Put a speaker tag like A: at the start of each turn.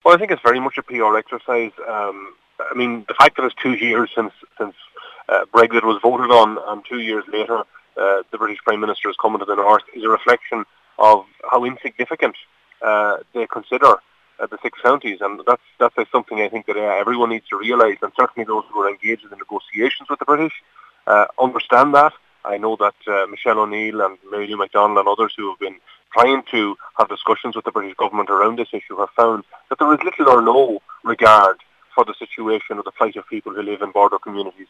A: Well, I think it's very much a PR exercise. I mean, the fact that it's 2 years since Brexit was voted on, and 2 years later the British Prime Minister has come into the North, is a reflection of how insignificant they consider the six counties, and that's something I think that everyone needs to realise, and certainly those who are engaged in the negotiations with the British understand that. I know that Michelle O'Neill and Mary Lou McDonald and others who have been trying to have discussions with the British government around this issue have found that there is little or no regard for the situation or the plight of people who live in border communities.